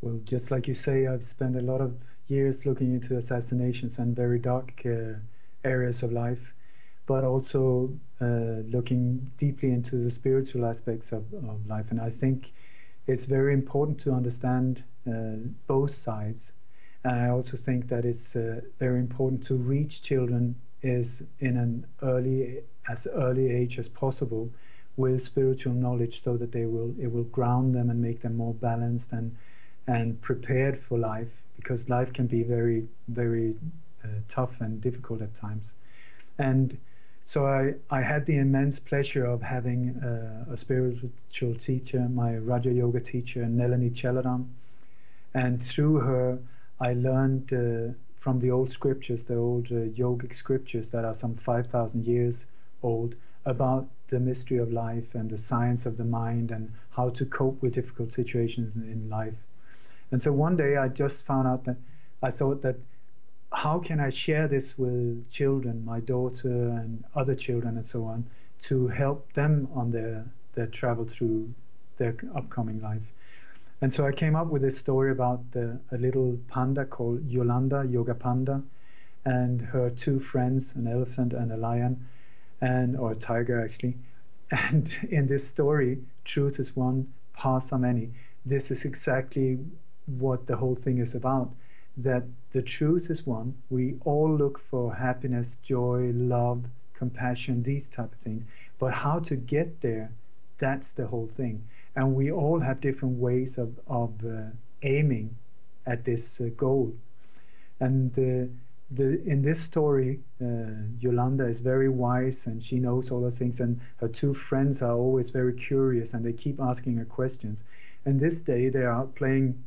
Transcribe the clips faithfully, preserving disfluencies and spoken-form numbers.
Well, just like you say, I've spent a lot of years looking into assassinations and very dark uh, areas of life, but also uh, looking deeply into the spiritual aspects of, of life. And I think it's very important to understand uh, both sides. And I also think that it's uh, very important to reach children is in an early, as early age as possible, with spiritual knowledge, so that they will it will ground them and make them more balanced and and prepared for life, because life can be very, very uh, tough and difficult at times. And so I, I had the immense pleasure of having uh, a spiritual teacher, my Raja Yoga teacher, Nelani Chelaram. And through her, I learned uh, from the old scriptures, the old uh, yogic scriptures that are some five thousand years old, about the mystery of life and the science of the mind and how to cope with difficult situations in life. And so one day I just found out that I thought that, how can I share this with children, my daughter and other children and so on, to help them on their, their travel through their upcoming life. And so I came up with this story about the, a little panda called Yolanda, Yoga Panda, and her two friends, an elephant and a lion, and or a tiger actually. And in this story, truth is one, paths are many. This is exactly what the whole thing is about, that the truth is one. We all look for happiness, joy, love, compassion, these type of things. But how to get there, that's the whole thing. And we all have different ways of, of uh, aiming at this uh, goal. And uh, the, in this story, uh, Yolanda is very wise and she knows all the things, and her two friends are always very curious and they keep asking her questions. And this day they are out playing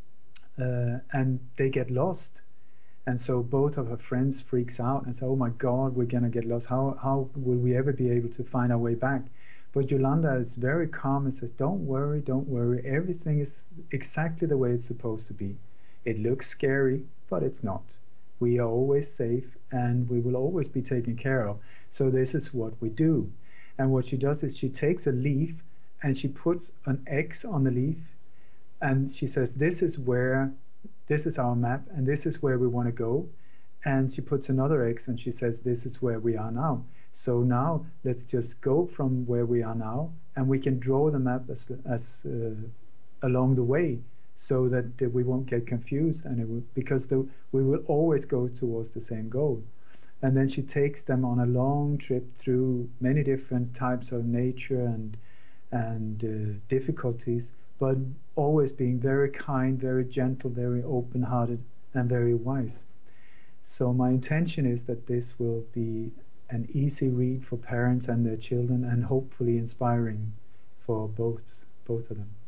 Uh, and they get lost. And so both of her friends freaks out and say, oh my God, we're gonna get lost. How, how will we ever be able to find our way back? But Yolanda is very calm and says, don't worry, don't worry. Everything is exactly the way it's supposed to be. It looks scary, but it's not. We are always safe and we will always be taken care of. So this is what we do. And what she does is she takes a leaf and she puts an X on the leaf. And she says, this is where, this is our map, and this is where we want to go. And she puts another X and she says, this is where we are now. So now let's just go from where we are now, and we can draw the map as, as uh, along the way, so that uh, we won't get confused, and it will, because the, we will always go towards the same goal. And then she takes them on a long trip through many different types of nature and, and uh, difficulties, but always being very kind, very gentle, very open-hearted, and very wise. So my intention is that this will be an easy read for parents and their children, and hopefully inspiring for both, both of them.